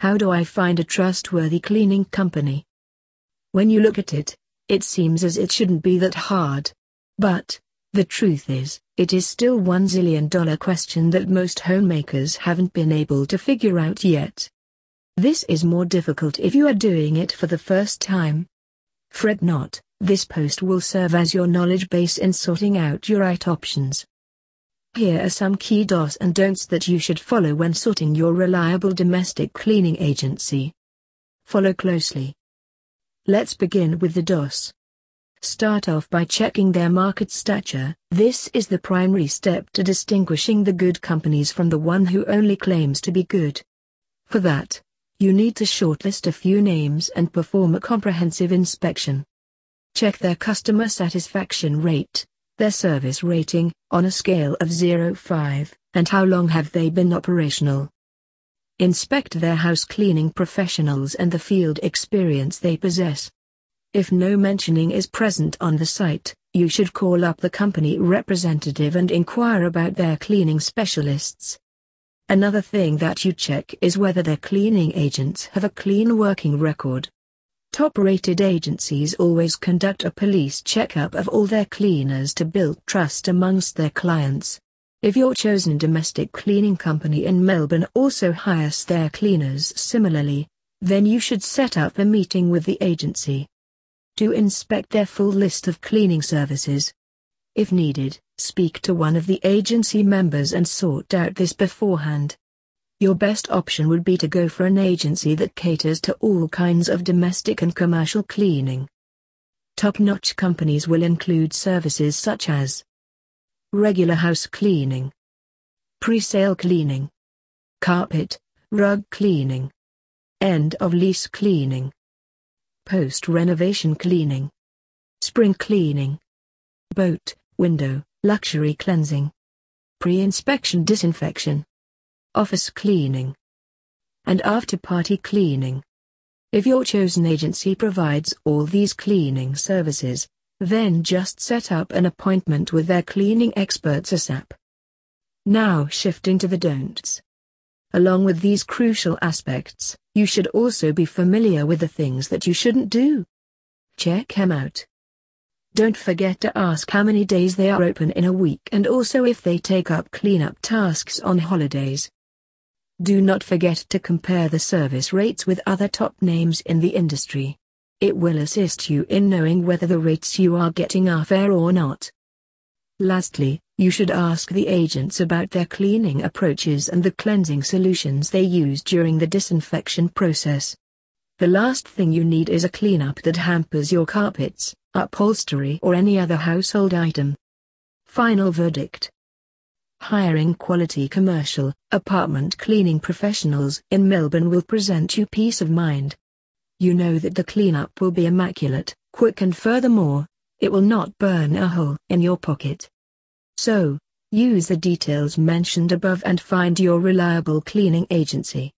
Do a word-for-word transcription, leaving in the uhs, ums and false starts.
How do I find a trustworthy cleaning company? When you look at it, it seems as it shouldn't be that hard. But, the truth is, it is still one zillion dollar question that most homemakers haven't been able to figure out yet. This is more difficult if you are doing it for the first time. Fret not, this post will serve as your knowledge base in sorting out your right options. Here are some key do's and don'ts that you should follow when sorting your reliable domestic cleaning agency. Follow closely. Let's begin with the do's. Start off by checking their market stature. This is the primary step to distinguishing the good companies from the one who only claims to be good. For that, you need to shortlist a few names and perform a comprehensive inspection. Check their customer satisfaction rate, their service rating, on a scale of zero to five, and how long have they been operational. Inspect their house cleaning professionals and the field experience they possess. If no mentioning is present on the site, you should call up the company representative and inquire about their cleaning specialists. Another thing that you check is whether their cleaning agents have a clean working record. Top-rated agencies always conduct a police checkup of all their cleaners to build trust amongst their clients. If your chosen domestic cleaning company in Melbourne also hires their cleaners similarly, then you should set up a meeting with the agency to inspect their full list of cleaning services. If needed, speak to one of the agency members and sort out this beforehand. Your best option would be to go for an agency that caters to all kinds of domestic and commercial cleaning. Top-notch companies will include services such as regular house cleaning, pre-sale cleaning, carpet, rug cleaning, end-of-lease cleaning, post-renovation cleaning, spring cleaning, boat, window, luxury cleansing, pre-inspection disinfection, office cleaning, and after-party cleaning. If your chosen agency provides all these cleaning services, then just set up an appointment with their cleaning experts ASAP. Now shifting to the don'ts. Along with these crucial aspects, you should also be familiar with the things that you shouldn't do. Check them out. Don't forget to ask how many days they are open in a week and also if they take up cleanup tasks on holidays. Do not forget to compare the service rates with other top names in the industry. It will assist you in knowing whether the rates you are getting are fair or not. Lastly, you should ask the agents about their cleaning approaches and the cleansing solutions they use during the disinfection process. The last thing you need is a cleanup that hampers your carpets, upholstery or any other household item. Final verdict. Hiring quality commercial, apartment cleaning professionals in Melbourne will present you peace of mind. You know that the cleanup will be immaculate, quick, and furthermore, it will not burn a hole in your pocket. So, use the details mentioned above and find your reliable cleaning agency.